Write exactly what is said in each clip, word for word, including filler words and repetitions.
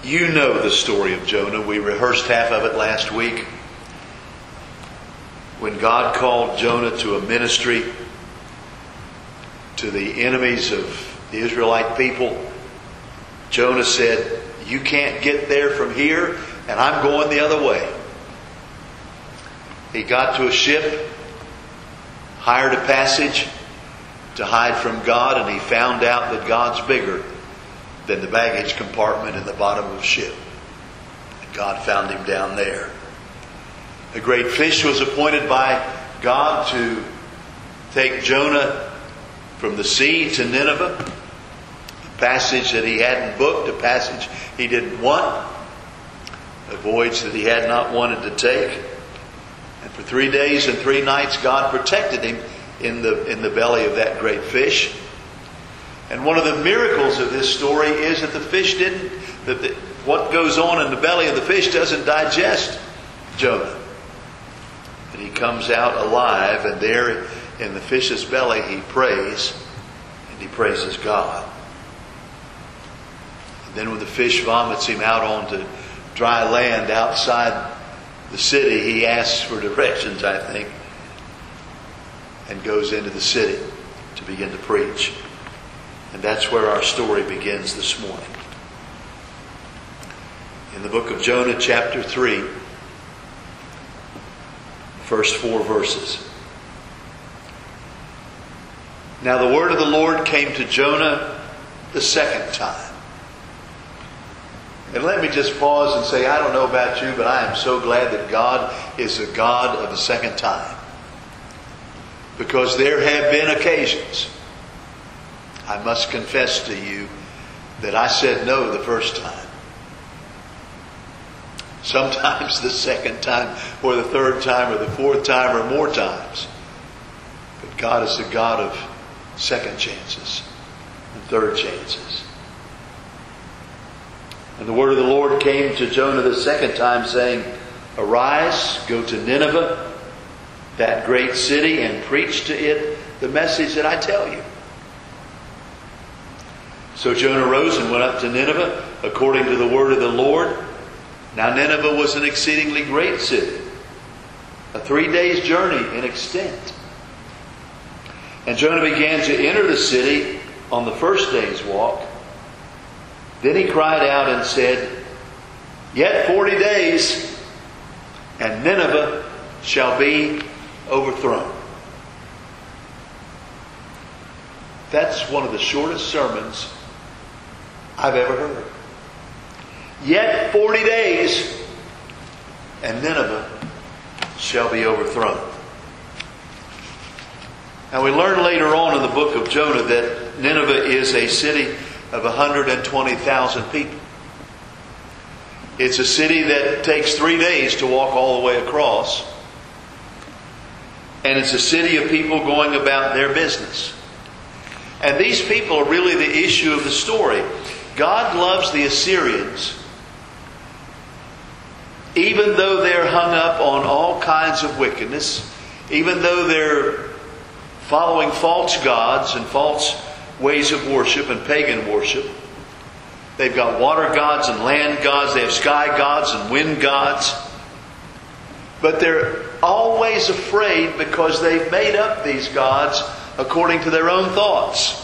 You know the story of Jonah. We rehearsed half of it last week. When God called Jonah to a ministry to the enemies of the Israelite people, Jonah said, "You can't get there from here, and I'm going the other way." He got to a ship, hired a passage to hide from God, and he found out that God's bigger than the baggage compartment in the bottom of the ship. And God found him down there. A great fish was appointed by God to take Jonah from the sea to Nineveh. A passage that he hadn't booked, a passage he didn't want, a voyage that he had not wanted to take. And for three days and three nights, God protected him in the in the belly of that great fish. And one of the miracles of this story is that the fish didn't, that the, what goes on in the belly of the fish doesn't digest Jonah. And he comes out alive, and there in the fish's belly he prays, and he praises God. And then when the fish vomits him out onto dry land outside the city, he asks for directions, I think, and goes into the city to begin to preach. And that's where our story begins this morning. In the book of Jonah, chapter three, first four verses. Now the word of the Lord came to Jonah the second time. And let me just pause and say, I don't know about you, but I am so glad that God is a God of the second time. Because there have been occasions, I must confess to you, that I said no the first time. Sometimes the second time, or the third time, or the fourth time, or more times. But God is a God of second chances and third chances. And the word of the Lord came to Jonah the second time, saying, "Arise, go to Nineveh, that great city, and preach to it the message that I tell you." So Jonah rose and went up to Nineveh according to the word of the Lord. Now Nineveh was an exceedingly great city, a three days journey in extent. And Jonah began to enter the city on the first day's walk. Then he cried out and said, "Yet forty days, and Nineveh shall be overthrown." That's one of the shortest sermons I've ever heard. Yet forty days, and Nineveh shall be overthrown. Now we learn later on in the book of Jonah that Nineveh is a city of one hundred twenty thousand people. It's a city that takes three days to walk all the way across. And it's a city of people going about their business. And these people are really the issue of the story. God loves the Assyrians, even though they're hung up on all kinds of wickedness, even though they're following false gods and false ways of worship and pagan worship. They've got water gods and land gods. They have sky gods and wind gods. But they're always afraid because they've made up these gods according to their own thoughts.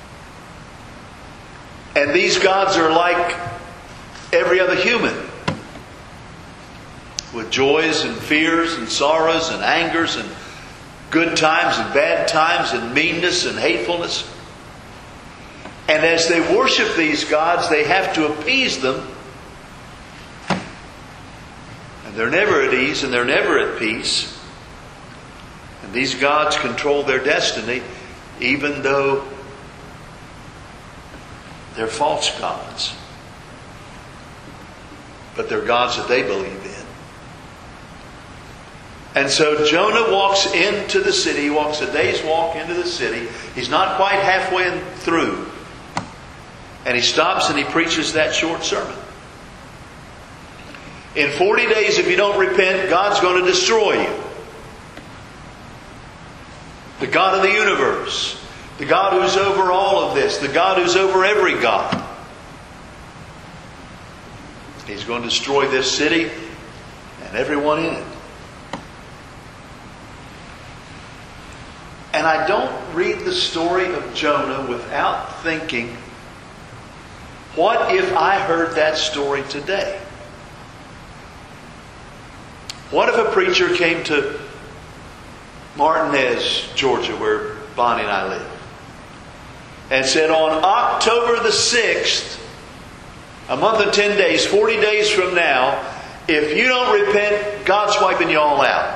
And these gods are like every other human, with joys and fears and sorrows and angers and good times and bad times and meanness and hatefulness. And as they worship these gods, they have to appease them. And they're never at ease and they're never at peace. And these gods control their destiny, even though they're false gods. But they're gods that they believe in. And so Jonah walks into the city. He walks a day's walk into the city. He's not quite halfway through. And he stops and he preaches that short sermon. In forty days, if you don't repent, God's going to destroy you. The God of the universe. The God who's over all of this. The God who's over every God. He's going to destroy this city and everyone in it. And I don't read the story of Jonah without thinking, what if I heard that story today? What if a preacher came to Martinez, Georgia, where Bonnie and I live, and said, on October the sixth, a month and ten days, forty days from now, if you don't repent, God's wiping you all out.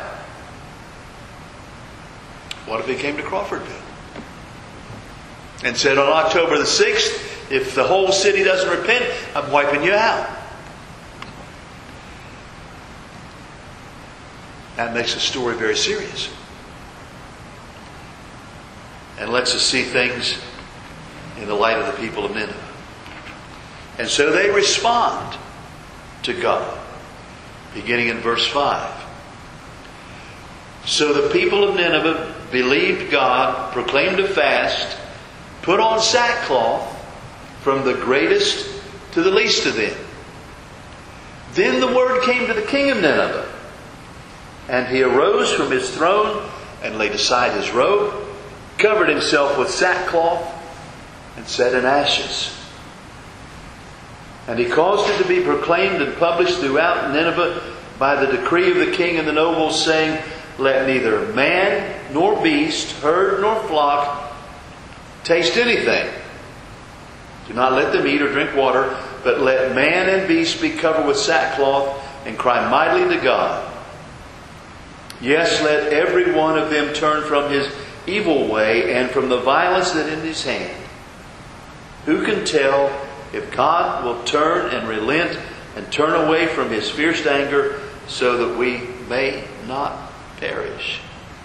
What if he came to Crawfordville and said, on October the sixth, if the whole city doesn't repent, I'm wiping you out? That makes the story very serious. And lets us see things in the light of the people of Nineveh. And so they respond to God, beginning in verse five. So the people of Nineveh believed God, proclaimed a fast, put on sackcloth, from the greatest to the least of them. Then the word came to the king of Nineveh, and he arose from his throne and laid aside his robe, covered himself with sackcloth, and sat in ashes. And he caused it to be proclaimed and published throughout Nineveh by the decree of the king and the nobles, saying, let neither man nor beast, herd nor flock, taste anything. Do not let them eat or drink water, but let man and beast be covered with sackcloth and cry mightily to God. Yes, let every one of them turn from his evil way and from the violence that is in his hand. Who can tell if God will turn and relent and turn away from his fierce anger, so that we may not perish?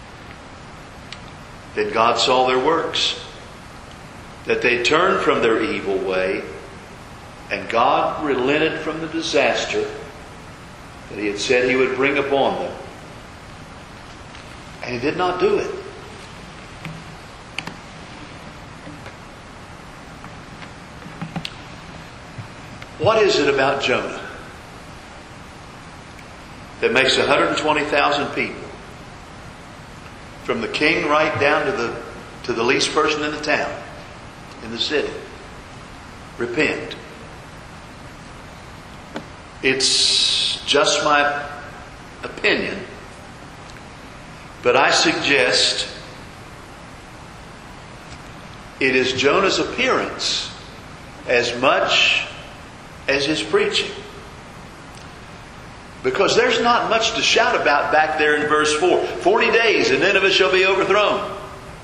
Then God saw their works, that they turned from their evil way, and God relented from the disaster that he had said he would bring upon them. And he did not do it. What is it about Jonah that makes one hundred twenty thousand people, from the king right down to the to the least person in the town, in the city, repent? It's just my opinion, but I suggest it is Jonah's appearance as much as his preaching. Because there's not much to shout about back there in verse four. Forty days and Nineveh shall be overthrown.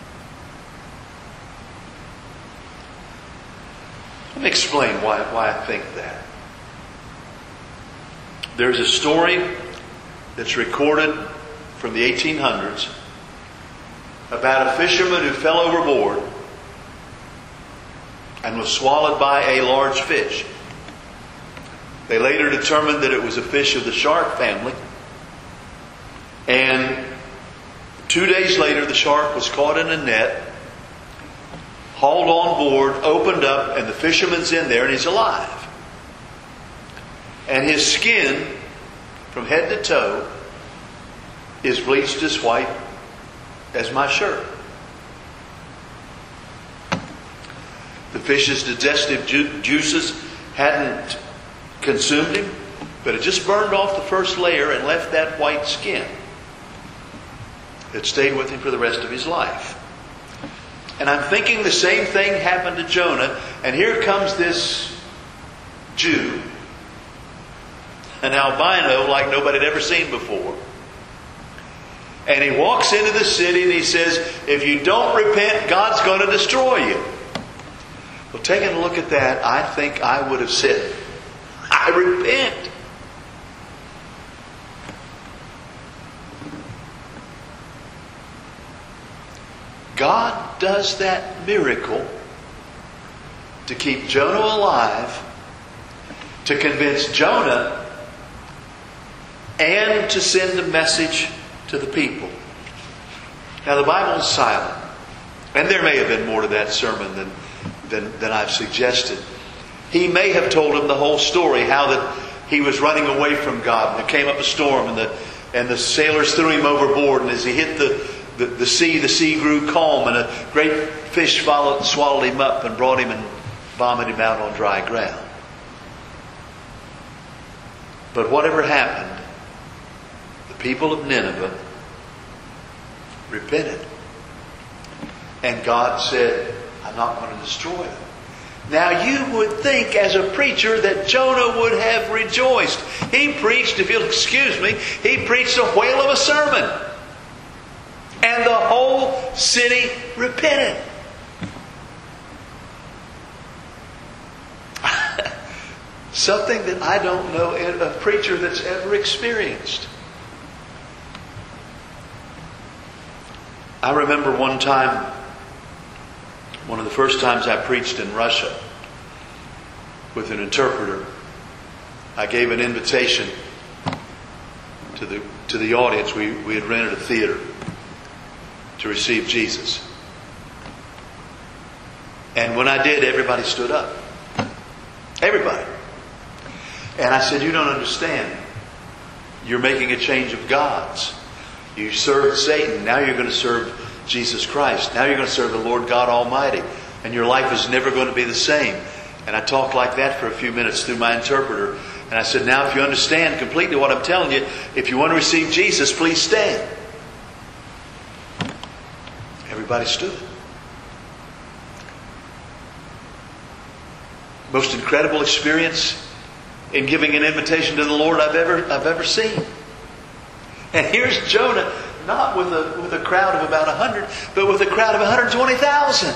Let me explain why, why I think that. There's a story that's recorded from the eighteen hundreds about a fisherman who fell overboard and was swallowed by a large fish. They later determined that it was a fish of the shark family. And two days later, the shark was caught in a net, hauled on board, opened up, and the fisherman's in there and he's alive. And his skin, from head to toe, is bleached as white as my shirt. The fish's digestive ju- juices hadn't consumed him, but it just burned off the first layer and left that white skin. It stayed with him for the rest of his life. And I'm thinking the same thing happened to Jonah. And here comes this Jew, an albino like nobody had ever seen before. And he walks into the city and he says, if you don't repent, God's going to destroy you. Well, taking a look at that, I think I would have said, I repent. God does that miracle to keep Jonah alive, to convince Jonah, and to send a message to the people. Now the Bible is silent, and there may have been more to that sermon than, than, than I've suggested. He may have told him the whole story, how that he was running away from God. And there came up a storm, and the and the sailors threw him overboard. And as he hit the, the, the sea, the sea grew calm, and a great fish followed, swallowed him up and brought him and vomited him out on dry ground. But whatever happened, the people of Nineveh repented. And God said, I'm not going to destroy them. Now you would think as a preacher that Jonah would have rejoiced. He preached, if you'll excuse me, he preached a whale of a sermon. And the whole city repented. Something that I don't know a preacher that's ever experienced. I remember one time, one of the first times I preached in Russia with an interpreter, I gave an invitation to the to the audience. We, we had rented a theater to receive Jesus. And when I did, everybody stood up. Everybody. And I said, you don't understand. You're making a change of gods. You served Satan. Now you're going to serve Jesus Christ. Now you're going to serve the Lord God Almighty. And your life is never going to be the same. And I talked like that for a few minutes through my interpreter. And I said, now if you understand completely what I'm telling you, if you want to receive Jesus, please stand. Everybody stood. Most incredible experience in giving an invitation to the Lord I've ever I've ever seen. And here's Jonah, not with a with a crowd of about a hundred, but with a crowd of one hundred twenty thousand.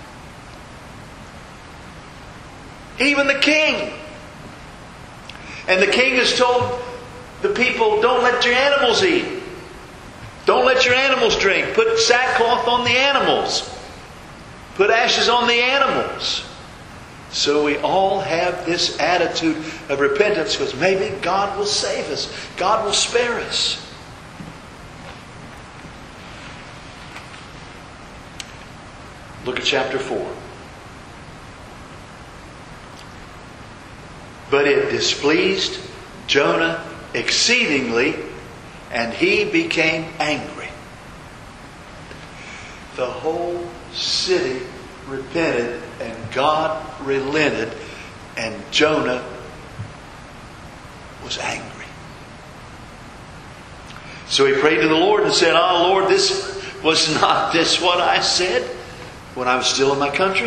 Even the king. And the king has told the people, don't let your animals eat. Don't let your animals drink. Put sackcloth on the animals. Put ashes on the animals. So we all have this attitude of repentance because maybe God will save us. God will spare us. Look at chapter four. But it displeased Jonah exceedingly, and he became angry. The whole city repented, and God relented, and Jonah was angry. So he prayed to the Lord and said, "Oh Lord, this was not this what I said when I was still in my country?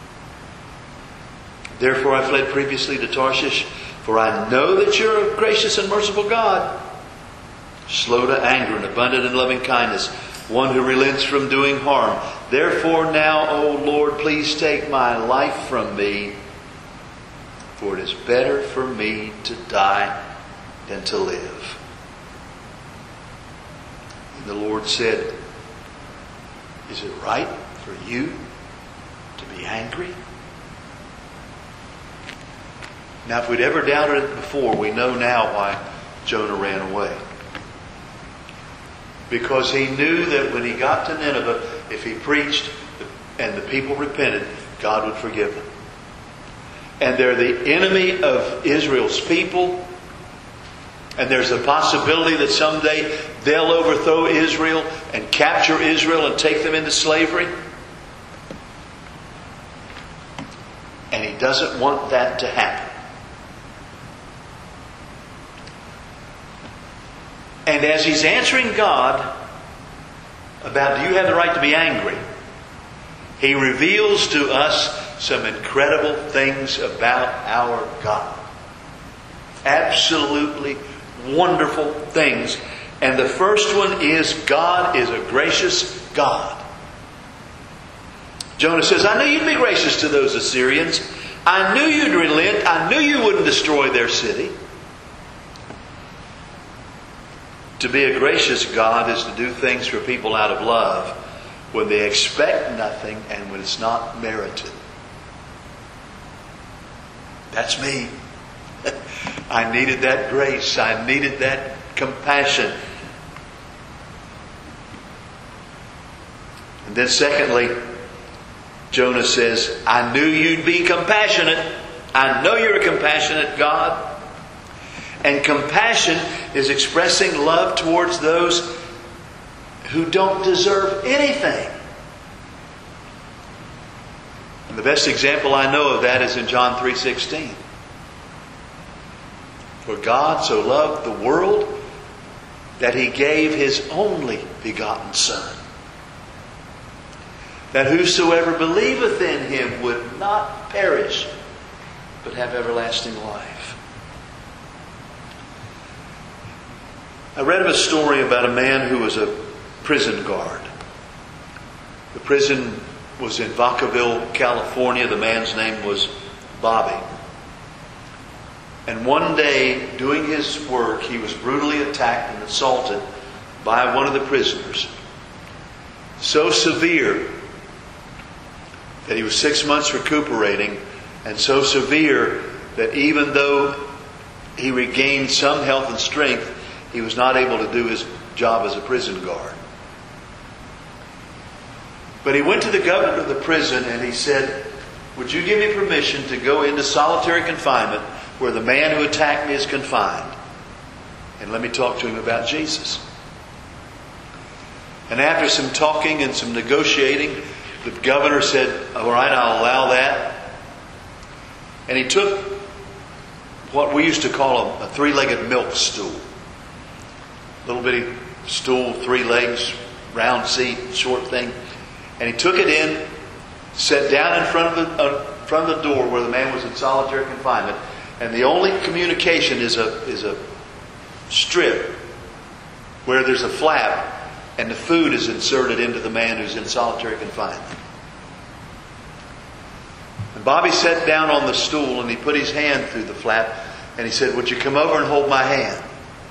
Therefore I fled previously to Tarshish, for I know that you're a gracious and merciful God, slow to anger and abundant in loving kindness, one who relents from doing harm. Therefore now, O Lord, please take my life from me, for it is better for me to die than to live." And the Lord said, "Is it right for you to be angry?" Now, if we'd ever doubted it before, we know now why Jonah ran away. Because he knew that when he got to Nineveh, if he preached and the people repented, God would forgive them. And they're the enemy of Israel's people. And there's a possibility that someday they'll overthrow Israel and capture Israel and take them into slavery. And he doesn't want that to happen. And as he's answering God about, do you have the right to be angry? He reveals to us some incredible things about our God. Absolutely wonderful things. And the first one is God is a gracious God. Jonah says, I knew you'd be gracious to those Assyrians. I knew you'd relent. I knew you wouldn't destroy their city. To be a gracious God is to do things for people out of love when they expect nothing and when it's not merited. That's me. I needed that grace. I needed that compassion. And then secondly, Jonah says, I knew you'd be compassionate. I know you're a compassionate God. And compassion is expressing love towards those who don't deserve anything. And the best example I know of that is in John three sixteen. For God so loved the world that He gave His only begotten Son, that whosoever believeth in Him would not perish, but have everlasting life. I read of a story about a man who was a prison guard. The prison was in Vacaville, California. The man's name was Bobby. And one day, doing his work, he was brutally attacked and assaulted by one of the prisoners. So severe that he was six months recuperating, and so severe that even though he regained some health and strength, he was not able to do his job as a prison guard. But he went to the governor of the prison and he said, "Would you give me permission to go into solitary confinement where the man who attacked me is confined? And let me talk to him about Jesus." And after some talking and some negotiating, the governor said, "All right, I'll allow that." And he took what we used to call a, a three-legged milk stool. Little bitty stool, three legs, round seat, short thing. And he took it in, sat down in front of the uh, front of the door where the man was in solitary confinement. And the only communication is a is a strip where there's a flap, and the food is inserted into the man who's in solitary confinement. And Bobby sat down on the stool and he put his hand through the flap and he said, "Would you come over and hold my hand?"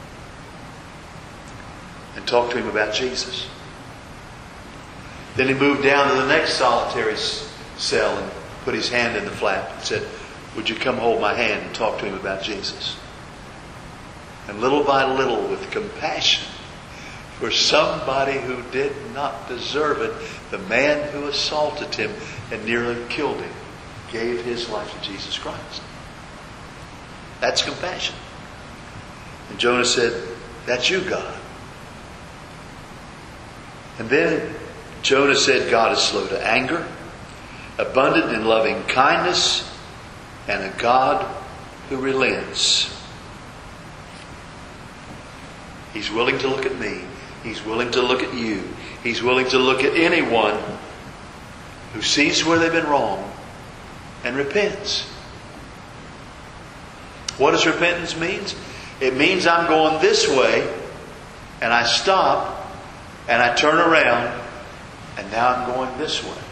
And talk to him about Jesus. Then he moved down to the next solitary cell and put his hand in the flap and said, "Would you come hold my hand and talk to him about Jesus?" And little by little, with compassion for somebody who did not deserve it, the man who assaulted him and nearly killed him gave his life to Jesus Christ. That's compassion. And Jonah said, "That's you, God." And then Jonah said, "God is slow to anger, abundant in loving kindness, and a God who relents." He's willing to look at me. He's willing to look at you. He's willing to look at anyone who sees where they've been wrong and repents. What does repentance mean? It means I'm going this way and I stop and I turn around and now I'm going this way.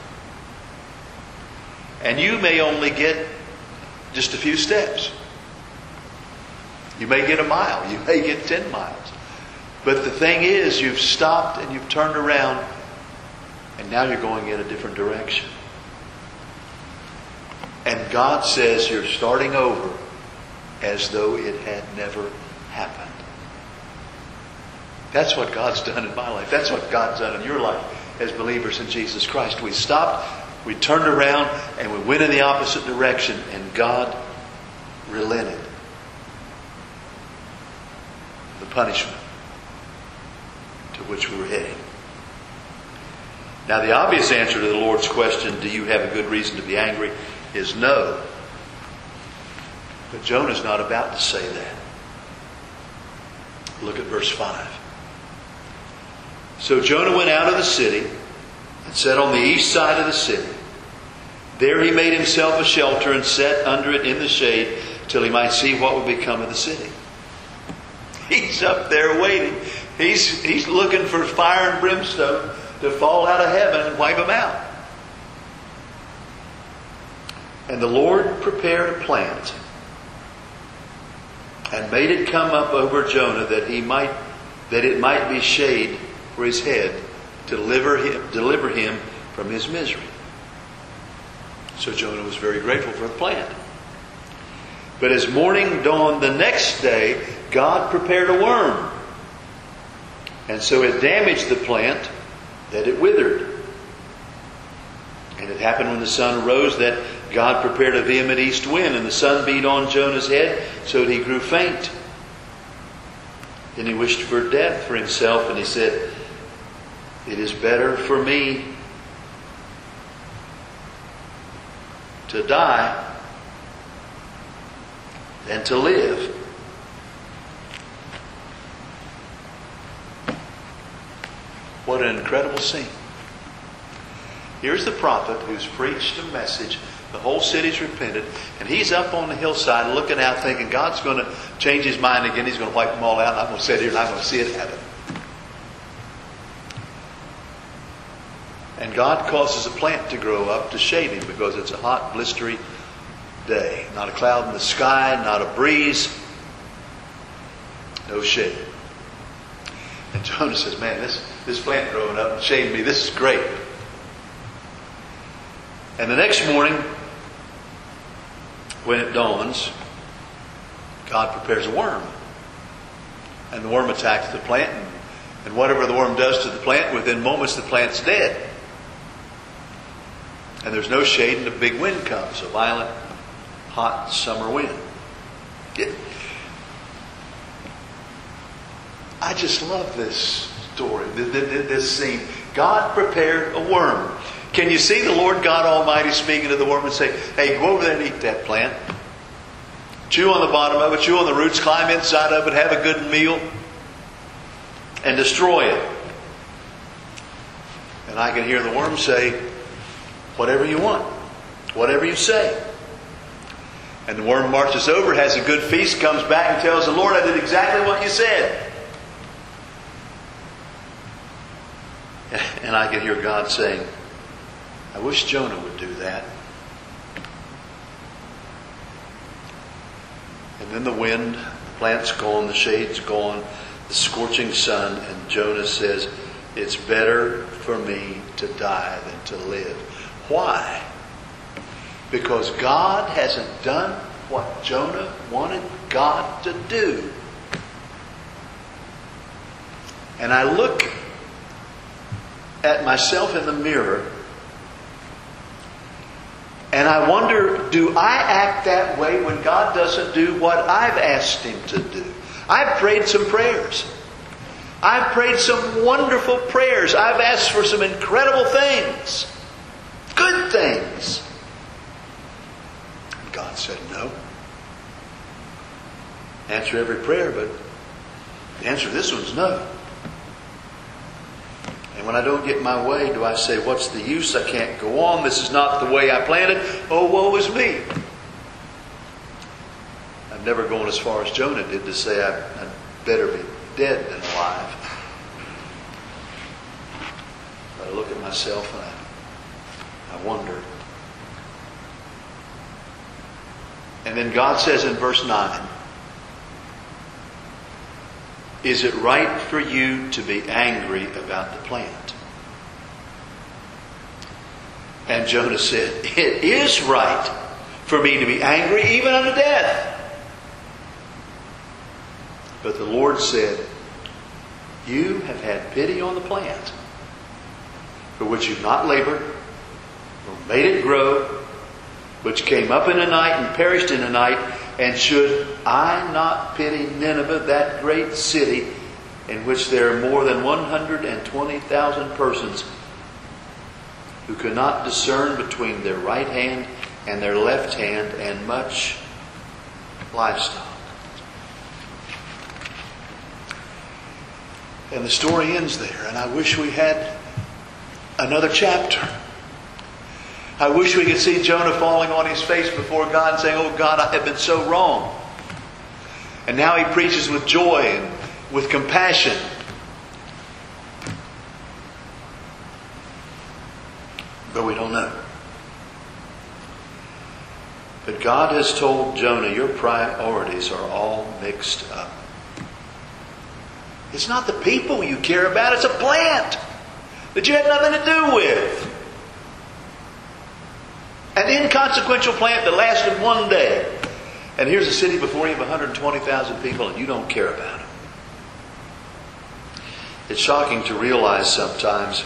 And you may only get just a few steps. You may get a mile. You may get ten miles. But the thing is, you've stopped and you've turned around and now you're going in a different direction. And God says you're starting over as though it had never happened. That's what God's done in my life. That's what God's done in your life as believers in Jesus Christ. We stopped, we turned around, and we went in the opposite direction, and God relented the punishment to which we were heading. Now, the obvious answer to the Lord's question, "Do you have a good reason to be angry?" is no. But Jonah's not about to say that. Look at verse five. So Jonah went out of the city and sat on the east side of the city. There he made himself a shelter and sat under it in the shade till he might see what would become of the city. He's up there waiting. He's, he's looking for fire and brimstone to fall out of heaven and wipe him out. And the Lord prepared a plant and made it come up over Jonah that he might, that it might be shade for his head to deliver him, deliver him from his misery. So Jonah was very grateful for the plant. But as morning dawned the next day, God prepared a worm. And so it damaged the plant that it withered. And it happened when the sun arose that God prepared a vehement east wind, and the sun beat on Jonah's head so that he grew faint. Then he wished for death for himself, and he said, it is better for me to die than to live. What an incredible scene. Here's the prophet who's preached a message. The whole city's repented. And he's up on the hillside looking out thinking God's going to change his mind again. He's going to wipe them all out. And I'm going to sit here and I'm going to see it happen. And God causes a plant to grow up to shade him because it's a hot, blistery day. Not a cloud in the sky, not a breeze. No shade. And Jonah says, man, this, this plant growing up and shading me, this is great. And the next morning, when it dawns, God prepares a worm. And the worm attacks the plant. And, and whatever the worm does to the plant, within moments the plant's dead. And there's no shade and a big wind comes. A violent, hot summer wind. It, I just love this story, this scene. God prepared a worm. Can you see the Lord God Almighty speaking to the worm and say, hey, go over there and eat that plant. Chew on the bottom of it, chew on the roots, climb inside of it, have a good meal, and destroy it. And I can hear the worm say, whatever you want, whatever you say. And the worm marches over, has a good feast, comes back and tells the Lord, I did exactly what you said. And I can hear God saying, I wish Jonah would do that. And then the wind, the plant's gone, the shade's gone, the scorching sun, and Jonah says, it's better for me to die than to live. Why? Because God hasn't done what Jonah wanted God to do. And I look at myself in the mirror and I wonder, do I act that way when God doesn't do what I've asked Him to do? I've prayed some prayers. I've prayed some wonderful prayers. I've asked for some incredible things. Good things. And God said no. Answer every prayer, but the answer to this one's no. And when I don't get my way, do I say, what's the use? I can't go on. This is not the way I planned it. Oh, woe is me. I've never gone as far as Jonah did to say I, I'd better be dead than alive. But I look at myself and I, I wonder. And then God says in verse nine, is it right for you to be angry about the plant? And Jonah said, it is right for me to be angry even unto death. But the Lord said, you have had pity on the plant, for which you've not labored, or made it grow, which came up in a night and perished in a night. And should I not pity Nineveh, that great city, in which there are more than one hundred twenty thousand persons who cannot discern between their right hand and their left hand, and much livestock? And the story ends there, and I wish we had another chapter. I wish we could see Jonah falling on his face before God and saying, oh God, I have been so wrong. And now he preaches with joy and with compassion. But we don't know. But God has told Jonah, your priorities are all mixed up. It's not the people you care about, it's a plant that you had nothing to do with. An inconsequential plant that lasted one day. And here's a city before you of one hundred twenty thousand people and you don't care about it. It's shocking to realize sometimes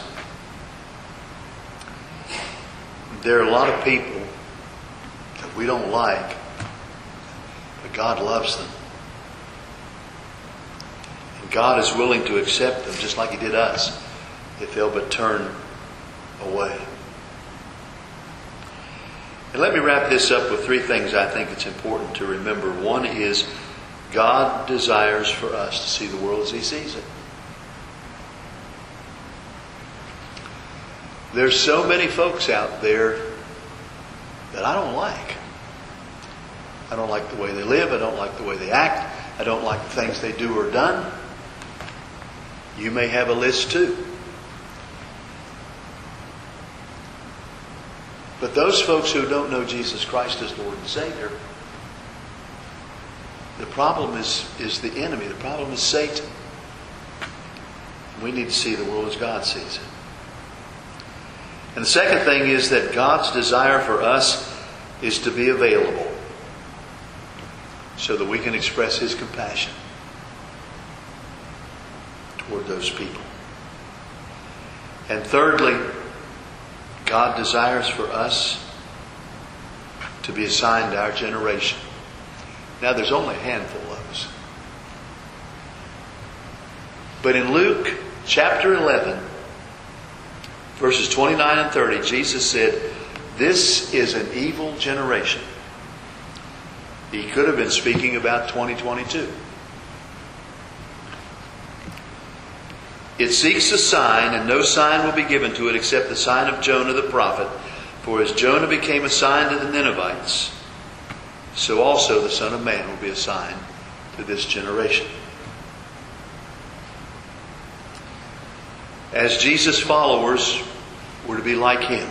there are a lot of people that we don't like, but God loves them. And God is willing to accept them just like He did us if they'll but turn away. And let me wrap this up with three things I think it's important to remember. One is God desires for us to see the world as He sees it. There's so many folks out there that I don't like. I don't like the way they live. I don't like the way they act. I don't like the things they do or done. You may have a list too. But those folks who don't know Jesus Christ as Lord and Savior, the problem is, is the enemy. The problem is Satan. We need to see the world as God sees it. And the second thing is that God's desire for us is to be available so that we can express His compassion toward those people. And thirdly, God desires for us to be assigned to our generation. Now, there's only a handful of us. But in Luke chapter eleven, verses twenty-nine and thirty, Jesus said, "This is an evil generation." He could have been speaking about twenty twenty-two. "It seeks a sign, and no sign will be given to it except the sign of Jonah the prophet. For as Jonah became a sign to the Ninevites, so also the Son of Man will be a sign to this generation." As Jesus' followers, we're to be like Him,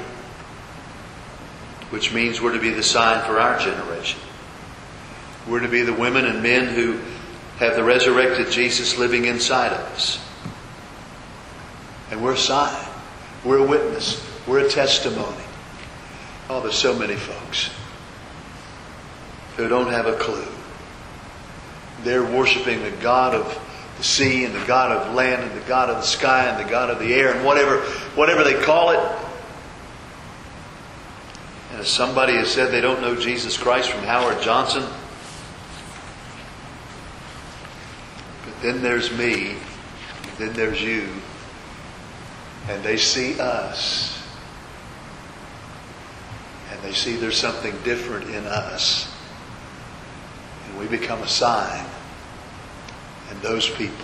which means we're to be the sign for our generation. We're to be the women and men who have the resurrected Jesus living inside of us. And we're a sign. We're a witness. We're a testimony. Oh, there's so many folks who don't have a clue. They're worshiping the God of the sea and the God of land and the God of the sky and the God of the air and whatever, whatever they call it. And as somebody has said, they don't know Jesus Christ from Howard Johnson. But then there's me. And then there's you. And they see us. And they see there's something different in us. And we become a sign. And those people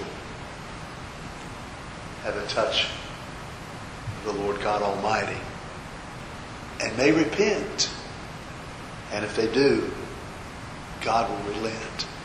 have a touch of the Lord God Almighty. And they repent. And if they do, God will relent.